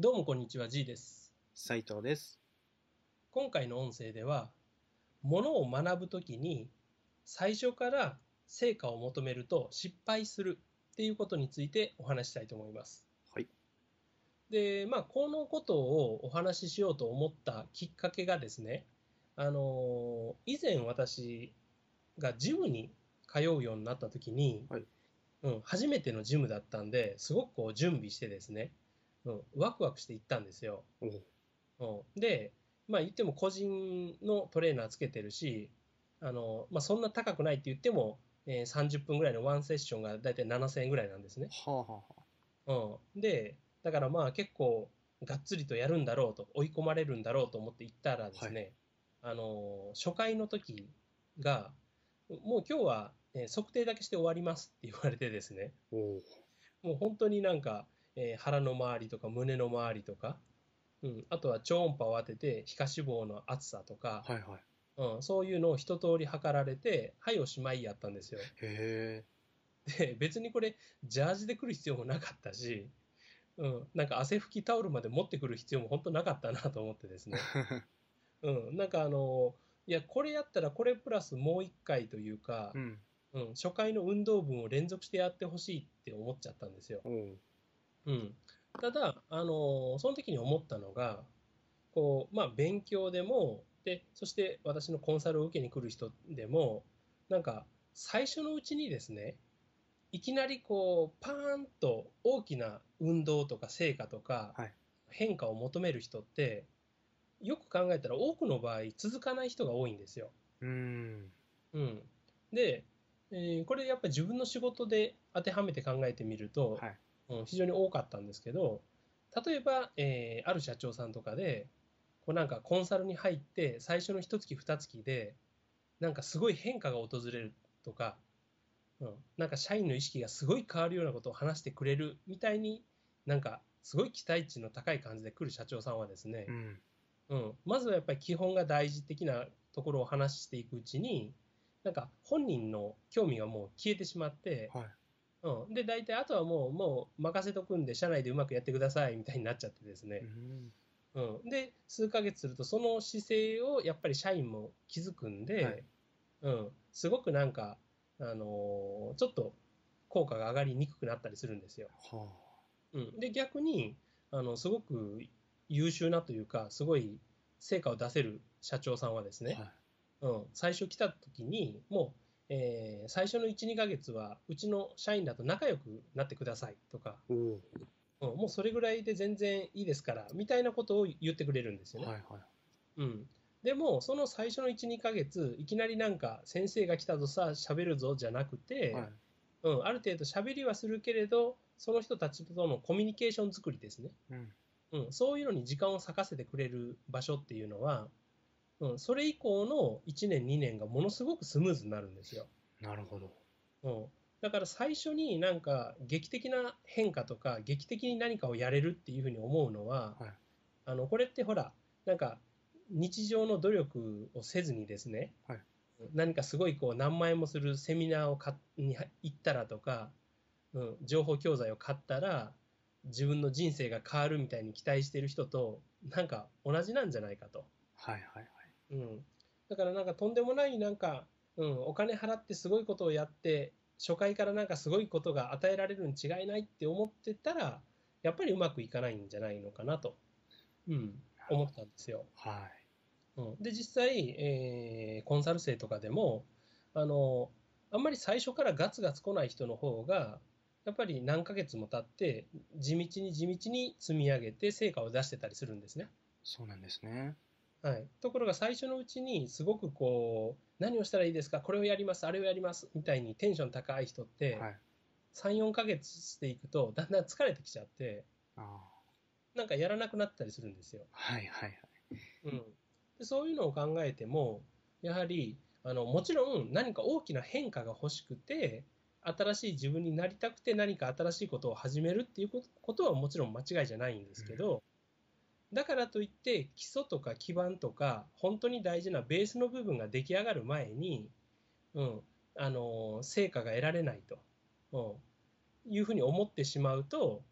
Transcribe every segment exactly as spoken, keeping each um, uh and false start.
どうもこんにちは、G です。 斉藤です。 今回の音声では、ものを学ぶときに最初から成果を求めると失敗するっていうことについてお話ししたいと思います。 はい。 で、まあ、このことをお話ししようと思ったきっかけがですね、あの、以前私がジムに通うようになったときに、 はい。 うん、初めてのジムだったんで、すごくこう準備してですね、うん、ワクワクして行ったんですよ。 おう。 うん、で、まあ言っても個人のトレーナーつけてるし、あの、まあそんな高くないって言っても、えーさんじゅっぷんぐらいのワンセッションがだいたいななせんえんぐらいなんですね。 はあはあはあ。 うん。で、だからまあ結構がっつりとやるんだろうと、追い込まれるんだろうと思って行ったらではい。 すね、あの、初回の時が、もう今日は、えー測定だけして終わりますって言われてですね、 おう。 もう本当になんか、えー腹の周りとか胸の周りとか、うん、あとは超音波を当てて皮下脂肪の厚さとか、 はいはい。 うん、そういうのを一通り測られて、はい、おしまいやったんですよ。 へえ。 で、別にこれ、ジャージで来る必要もなかったし、うん、なんか汗拭きタオルまで持ってくる必要も本当なかったなと思ってですね。うん、なんかあの、いや、これやったらこれプラスもう一回というか、 うん。 うん、初回の運動分を連続してやってほしいって思っちゃったんですよ。 おう。 うん。ただ、あの、その時に思ったのが、こう、まあ、勉強でも、で、そして私のコンサルを受けに来る人でも、なんか、最初のうちにですね、いきなりこう、パーンと大きな運動とか成果とかはい。 変化を求める人って、よく考えたら多くの場合続かない人が多いんですよ。 うーん。 うん。で、えーこれやっぱり自分の仕事で当てはめて考えてみると、 はい。 うん、非常に多かったんですけど、例えば、えーある社長さんとかで、こうなんかコンサルに入って最初の一月二月で、なんかすごい変化が訪れるとか、うん、なんか社員の意識がすごい変わるようなことを話してくれるみたいに、なんかすごい期待値の高い感じで来る社長さんはですね、 うん。 うん、まずはやっぱり基本が大事的なところを話していくうちに、なんか本人の興味がもう消えてしまって、 はい。 うん、で、大体あとはもう、もう任せとくんで、社内でうまくやってくださいみたいになっちゃってですね。 うーん。 うん、で、数ヶ月すると、その姿勢をやっぱり社員も気づくんはい。 で、うん、すごくなんか、あのーちょっと効果が上がりにくくなったりするんですよ。 はうん、で、逆に、あの、すごく優秀なというか、すごい成果を出せる社長さんはですあ。 ね、 はい。 うん、最初来た時に、もう、えー最初のいち、にかげつは、うちの社員だと仲良くなってくださいとか、 おう。 うん、もうそれぐらいで全然いいですから、みたいなことを言ってくれるんですよね。 はいはい。 うん。でも、その最初のいち、にかげつ、いきなりなんか、先生が来たぞさ、喋るぞじゃなくて、 はい。 うん、ある程度喋りはするけれど、その人たちとのコミュニケーション作りですね。 うん。 うん、そういうのに時間を割かせてくれる場所っていうのは、うん、それ以降のいちねん、にねんがものすごくスムーズになるんですよ。 なるほど。 うん、だから最初になんか劇的な変化とか劇的に何かをやれるっていうふうに思うのは、 はい。 あのこれってほら、なんか日常の努力をせずにですね、 はい。 何かすごいこう何万円もするセミナーをかに行ったらとか、うん、情報教材を買ったら自分の人生が変わるみたいに期待している人となんか同じなんじゃないかと。 はいはいはい。 うん、だからなんかとんでもないなんか、うん、お金払ってすごいことをやって初回からなんかすごいことが与えられるに違いないって思ってたらやっぱりうまくいかないんじゃないのかなと、うん、思っなるほど。 たんですよ。 はい。 うん、で実際、えーコンサル生とかでもあのあんまり最初からガツガツ来ない人の方がやっぱり何ヶ月も経って地道に地道に積み上げて成果を出してたりするんですね。 そうなんですね。 はい、ところが最初のうちにすごくこう何をしたらいいですかこれをやりますあれをやりますみたいにテンション高い人ってはい。 さん、よんかげつしていくとだんだん疲れてきちゃってああ。 なんかやらなくなったりするんですよ。 はいはいはい。 うん、でそういうのを考えてもやはりあのもちろん何か大きな変化が欲しくて新しい自分になりたくて何か新しいことを始めるっていうことはもちろん間違いじゃないんでうん。 すけど、だからといって基礎とか基盤とか本当に大事なベースの部分が出来上がる前に、うん、あの成果が得られないと、うん、いうふうに思ってしまうと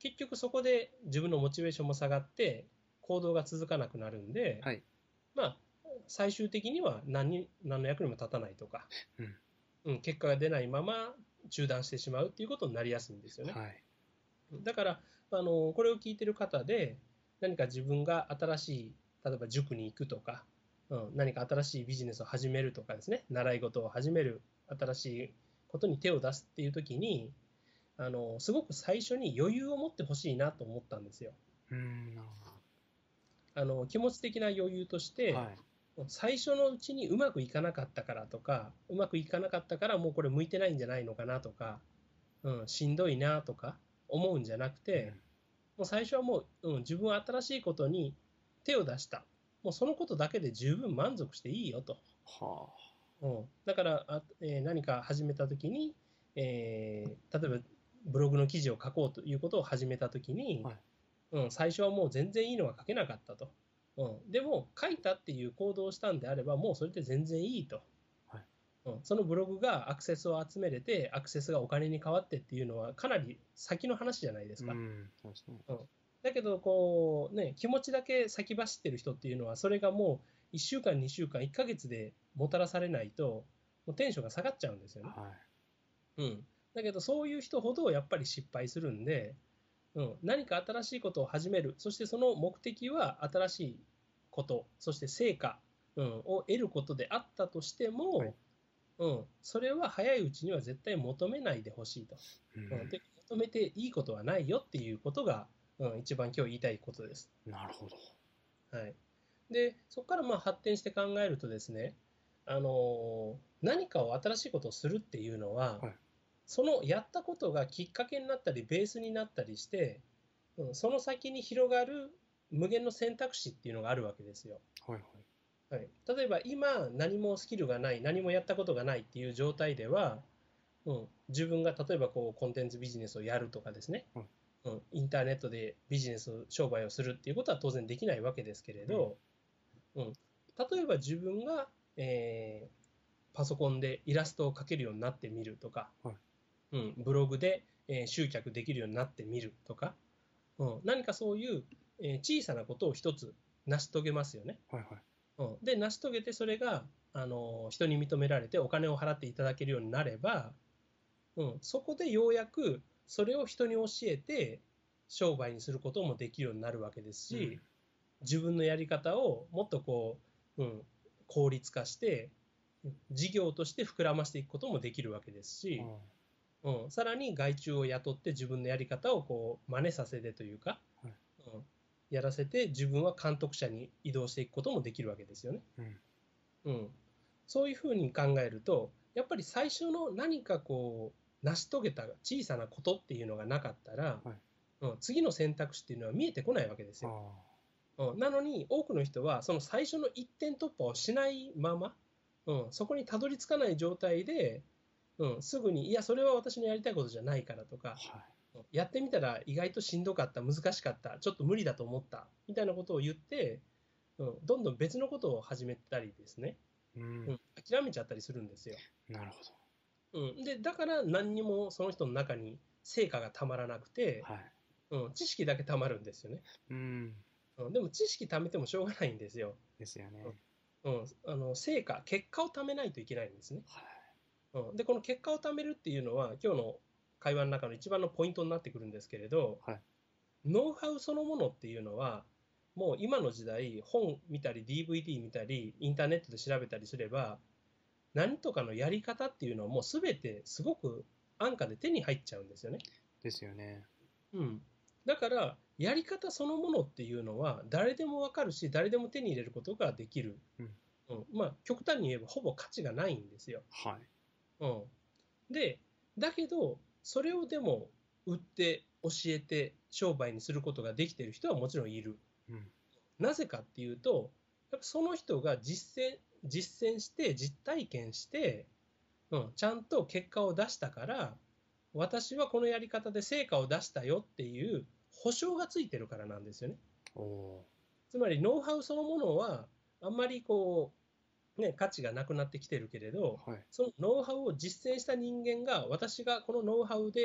結局そこで自分のモチベーションも下がって行動が続かなくなるんで、 はい。 まあ、最終的には何に何の役にも立たないとか、 うん。 うん、結果が出ないまま中断してしまうっていうことになりやすいんですよね。 はい。 だからあのこれを聞いてる方で何か自分が新しい例えば塾に行くとか、うん、何か新しいビジネスを始めるとかですね、習い事を始める、新しいことに手を出すっていう時にあのすごく最初に余裕を持ってほしいなと思ったんですよ。 うーん、なるほあの気持ち的な余裕としど。はて、 い。 最初のうちにうまくいかなかったからとか、うまくいかなかったからもうこれ向いてないんじゃないのかなとか、うん、しんどいなとか思うんじゃなくて、 うん。 もう最初はもう、うん、自分は新しいことに手を出した。もうそのことだけで十分満足していいよと。 はうん、だからあ、えー何か始めたときに、えー例えばブログの記事を書こうということを始めたときあ。 に、 はい。 うん、最初はもう全然いいのが書けなかったと。うん、でも書いたっていう行動をしたんであればもうそれで全然いいと。 はい。 うん、そのブログがアクセスを集めれてアクセスがお金に変わってっていうのはかなり先の話じゃないですか。 うん。そうですね。 うん、だけどこう、ね、気持ちだけ先走ってる人っていうのはそれがもういっしゅうかんにしゅうかんいっかげつでもたらされないともうテンションが下がっちゃうんですよね。 はうん、だけどそういう人ほどやっぱり失敗するんで、うん、何か新しいことを始める、そしてその目的は新しいこと、そして成果、うん、を得ることであったとしてい。はい。 も、うん、それは早いうちには絶対求めないでほしいと。うん、で求めていいことはないよっていうことが、うん、一番今日言いたいことです。 うん。なるほど。 はい、でそこからまあ発展して考えるとですね、あの何かを新しいことをするっていうのは、 はい。 そのやったことがきっかけになったりベースになったりして、うん、その先に広がる無限の選択肢っていうのがあるわけですよ。 はい。はい。 はい、例えば今何もスキルがない何もやったことがないっていう状態では、うん、自分が例えばこうコンテンツビジネスをやるとかですね、 はい。 うん、インターネットでビジネス商売をするっていうことは当然できないわけですけれうん。 ど、うん、例えば自分が、えーパソコンでイラストを描けるようになってみるとか、 はい。 うん、ブログで、えー集客できるようになってみるとか、うん、何かそういう、えー小さなことを一つ成し遂げますよね。 はい。はい。 うん、で成し遂げてそれが、あの人に認められてお金を払っていただけるようになれば、うん、そこでようやくそれを人に教えて商売にすることもできるようになるわけですうん。 し、自分のやり方をもっとこう、うん、効率化して事業として膨らましていくこともできるわけですし、 あうん、さらに外注を雇って自分のやり方をこう真似させてというか、 あ。はい。 うん、やらせて自分は監督者に移動していくこともできるわけですよね。 うん。 うん、そういうふうに考えるとやっぱり最初の何かこう成し遂げた小さなことっていうのがなかったら、 はい。 うん、次の選択肢っていうのは見えてこないわけですよ。 あうん、なのに多くの人はその最初の一点突破をしないまま、うん、そこにたどり着かない状態で、うん、すぐにいやそれは私のやりたいことじゃないからとか、 あ。はい。 うんやってみたら意外としんどかった難しかったちょっと無理だと思ったみたいなことを言って、うん、どんどん別のことを始めたりですね、 うん。 うん、諦めちゃったりするんですよ。 なるほうん、でだから何にもその人の中に成果がたまらなくて、 ど。はい。 うん、知識だけたまるんですよね。 うん。 うん、でも知識貯めてもしょうがないんですよ。 ですよね。 うん、あの成果結果を貯めないといけないんですね。 はい。 うん、でこの結果を貯めるっていうのは今日の会話の中の一番のポイントになってくるんですけれど、 はい。 ノウハウそのものっていうのはもう今の時代本見たり ディーブイディー 見たりインターネットで調べたりすれば何とかのやり方っていうのはもう全てすごく安価で手に入っちゃうんですよね。 ですよね。 うん、だからやり方そのものっていうのは誰でも分かるし誰でも手に入れることができる、 うん。 うん、まあ極端に言えばほぼ価値がないんですよ。 はい。 うん、でだけどそれをでも売って教えて商売にすることができている人はもちろんいる。 うん。 なぜかっていうとやっぱその人が実践実践して実体験して、うん、ちゃんと結果を出したから私はこのやり方で成果を出したよっていう保証がついてるからなんですよね。 おおつまりノウハウそのものはあんまりこう、ね、価値がなくなってきてるけれど、 ー。はい。 そのノウハウを実践した人間が私がこのノウハウで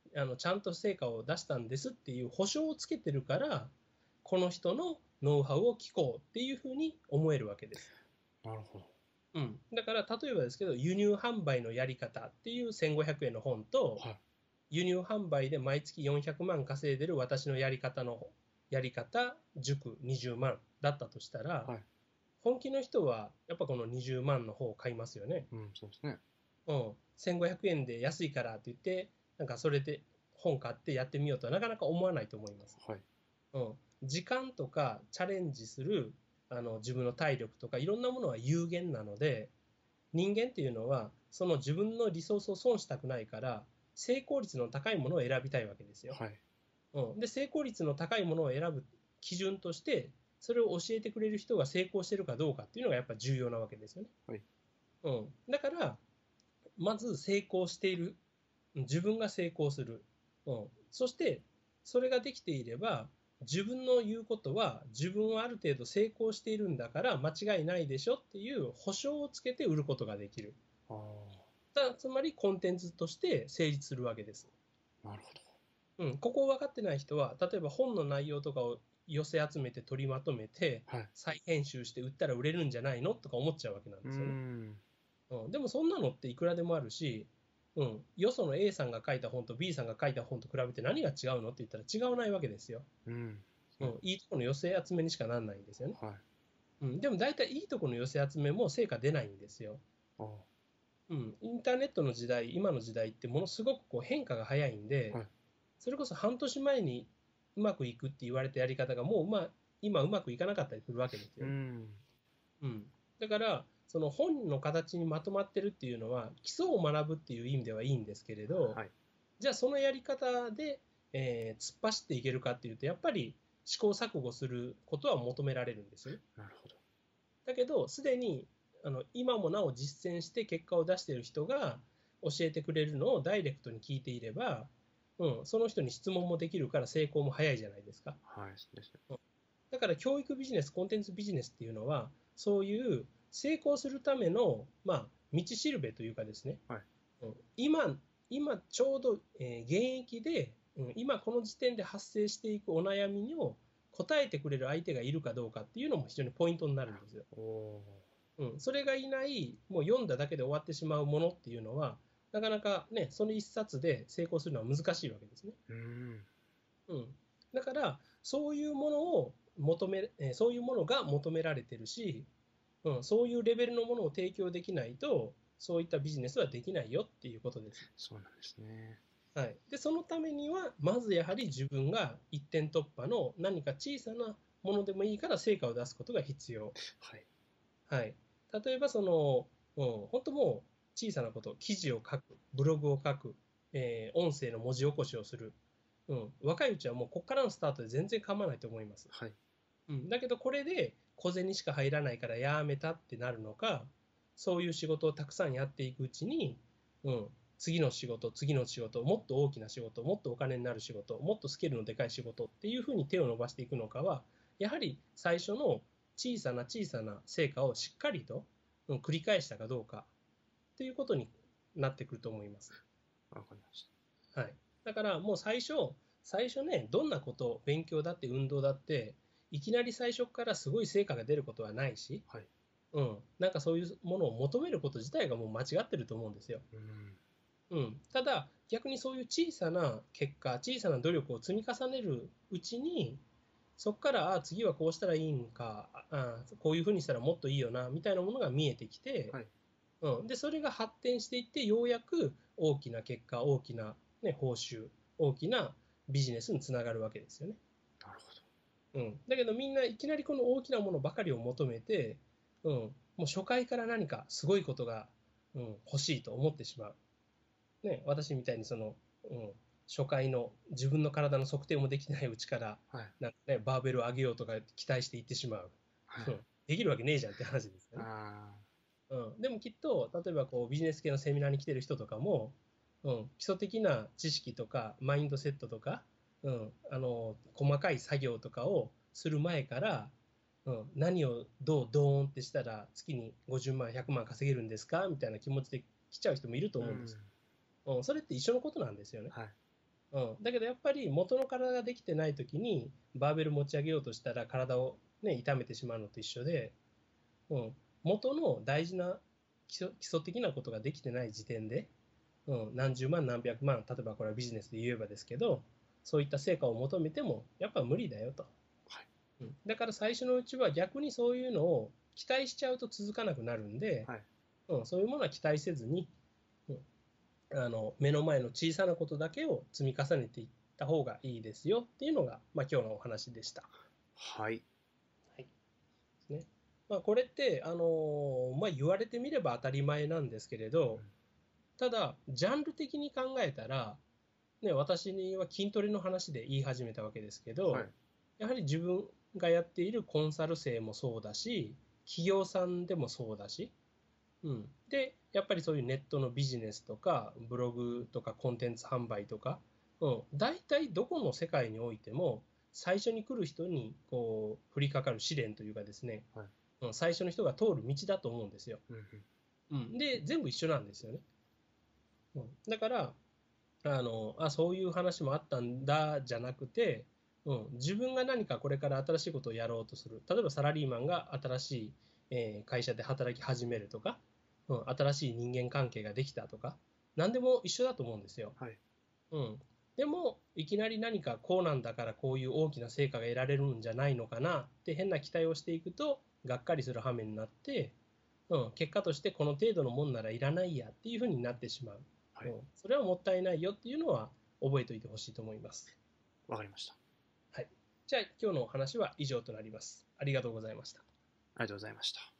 あのちゃんと成果を出したんですっていう保証をつけてるから、この人のノウハウを聞こうっていうふうに思えるわけです。 なるほど。 うん、だから例えばですけど、輸入販売のやり方っていうせんごひゃくえんの本と、 はい。 輸入販売で毎月よんひゃくまん稼いでる私のやり方のやり方塾にじゅうまんだったとしたら、 はい。 本気の人はやっぱこのにじゅうまんの方を買いますよね。 うん、そうですね。 うん、せんごひゃくえんで安いからって言って、なんかそれで本買ってやってみようとはなかなか思わないと思います。 はい。 うん、時間とかチャレンジするあの自分の体力とかいろんなものは有限なので、人間っていうのはその自分のリソースを損したくないから成功率の高いものを選びたいわけですよ。 はい。 うん、で成功率の高いものを選ぶ基準としてそれを教えてくれる人が成功してるかどうかっていうのがやっぱ重要なわけですよね。 はい。 うん、だからまず成功している、自分が成功する、うん、そしてそれができていれば自分の言うことは自分はある程度成功しているんだから間違いないでしょっていう保証をつけて売ることができる。 あだつまりコンテンツとして成立するわけです。 あ、なるほうん、ここを分かってない人は例えば本の内容とかを寄せ集めて取りまとめてど。はい。 再編集して売ったら売れるんじゃないのとか思っちゃうわけなんうーですよね。 ん。 うん、でもそんなのっていくらでもあるし、うん、よその A さんが書いた本と B さんが書いた本と比べて何が違うのって言ったら違わないわけですよ。 うん。 うん、いいとこの寄せ集めにしかなんないんですよね。 はい。 うん、でも大体いいとこの寄せ集めも成果出ないんですよ。 あうん、インターネットの時代、今の時代ってものすごくこう変化が早いんで、 あ。はい。 それこそ半年前にうまくいくって言われたやり方がもう、まあ、今うまくいかなかったりするわけですよね。 うーん。 うん、だからその本の形にまとまってるっていうのは基礎を学ぶっていう意味ではいいんですけれど、 はい。 じゃあそのやり方で、えー突っ走っていけるかっていうとやっぱり試行錯誤することは求められるんですよね。 なるほど。 だけどすでにあの今もなお実践して結果を出している人が教えてくれるのをダイレクトに聞いていれば、うん、その人に質問もできるから成功も早いじゃないですか。 はい。そうですね。 うん、だから教育ビジネスコンテンツビジネスっていうのはそういう成功するための、まあ、道しるべというかですね、 はい。 うん、今今ちょうど、えー現役で、うん、今この時点で発生していくお悩みを答えてくれる相手がいるかどうかっていうのも非常にポイントになるんですよ。 おおうん、それがいないもう読んだだけで終わってしまうものっていうのはなかなかねその一冊で成功するのは難しいわけですね。 ー。うーん。 うん、だからそういうものを求め、えーそういうものが求められてるし、うん、そういうレベルのものを提供できないとそういったビジネスはできないよっていうことです。 そうなんですね。 はい、でそのためにはまずやはり自分が一点突破の何か小さなものでもいいから成果を出すことが必要。 はい。 はい、例えばその、うん、本当もう小さなこと、記事を書く、ブログを書く、えー音声の文字起こしをする、うん、若いうちはもうここからのスタートで全然構わないと思います。 はい。 うん、だけどこれで小銭しか入らないからやめたってなるのか、そういう仕事をたくさんやっていくうちに、うん、次の仕事、次の仕事、もっと大きな仕事、もっとお金になる仕事、もっとスケールのでかい仕事っていうふうに手を伸ばしていくのかは、やはり最初の小さな小さな成果をしっかりと、うん、繰り返したかどうかということになってくると思います。 わかりましはい、だからもう最初、最初ね、どんなこと、勉強だって運動だって、いきなり最初からすごい成果が出ることはないし、 た。はい。 うん、なんかそういうものを求めること自体がもう間違ってると思うんですよ。 うーん。 うん、ただ、逆にそういう小さな結果、小さな努力を積み重ねるうちに、そこからあ次はこうしたらいいんかあ、こういうふうにしたらもっといいよなみたいなものが見えてきて、 はい。 うん、でそれが発展していってようやく大きな結果大きな、ね、報酬大きなビジネスにつながるわけですよね。 なるほうん、だけどみんないきなりこの大きなものばかりを求めて、うん、もう初回から何かすごいことが、うん、欲しいと思ってしまう、ね、私みたいにその、うん、初回の自分の体の測定もできてないうちからど。はい。 なんか、ね、バーベルを上げようとか期待していってしまう、 はい。 うん、できるわけねえじゃんって話ですよね。 あうん、でもきっと例えばこうビジネス系のセミナーに来てる人とかも、うん、基礎的な知識とかマインドセットとか、うん、あの細かい作業とかをする前から、うん、何をどうドーンってしたら月にごじゅうまんひゃくまん稼げるんですかみたいな気持ちで来ちゃう人もいるとあ。う思うんです。 ん。 うん、それって一緒のことなんですよね。 はい。 うん、だけどやっぱり元の体ができてない時にバーベル持ち上げようとしたら体を、ね、痛めてしまうのと一緒で、うん、元の大事な基礎、基礎的なことができてない時点で、うん、何十万何百万、例えばこれはビジネスで言えばですけど、そういった成果を求めてもやっぱ無理だよと、 はい。 うん、だから最初のうちは逆にそういうのを期待しちゃうと続かなくなるんで、 はい。 うん、そういうものは期待せずに、うん、あの目の前の小さなことだけを積み重ねていった方がいいですよっていうのが、まあ、今日のお話でした。 はい。 はいですね。まあ、これって、あのーまあ、言われてみれば当たり前なんですけれど、 うん。 ただ、ジャンル的に考えたら、ね、私には筋トレの話で言い始めたわけですけど、 はい。 やはり自分がやっているコンサル生もそうだし、企業さんでもそうだし、うん、で、やっぱりそういうネットのビジネスとか、ブログとかコンテンツ販売とか、うん、大体どこの世界においても、最初に来る人にこう降りかかる試練というかですね、 はい。 うん、最初の人が通る道だと思うんですよ。 うん。うん。 うん、で、全部一緒なんですよね。うん、だから、あのあそういう話もあったんだじゃなくて、うん、自分が何かこれから新しいことをやろうとする、例えばサラリーマンが新しい、えー会社で働き始めるとか、うん、新しい人間関係ができたとか、何でも一緒だと思うんですよ。 はい。 うん、でもいきなり何かこうなんだからこういう大きな成果が得られるんじゃないのかなって変な期待をしていくとがっかりする羽目になって、うん、結果としてこの程度のもんならいらないやっていうふうになってしまう、うん、 はい。 それはもったいないよっていうのは覚えておいてほしいと思います。 わかりました。 はい、じゃあ今日のお話は以上となります。ありがとうございました。 ありがとうございました。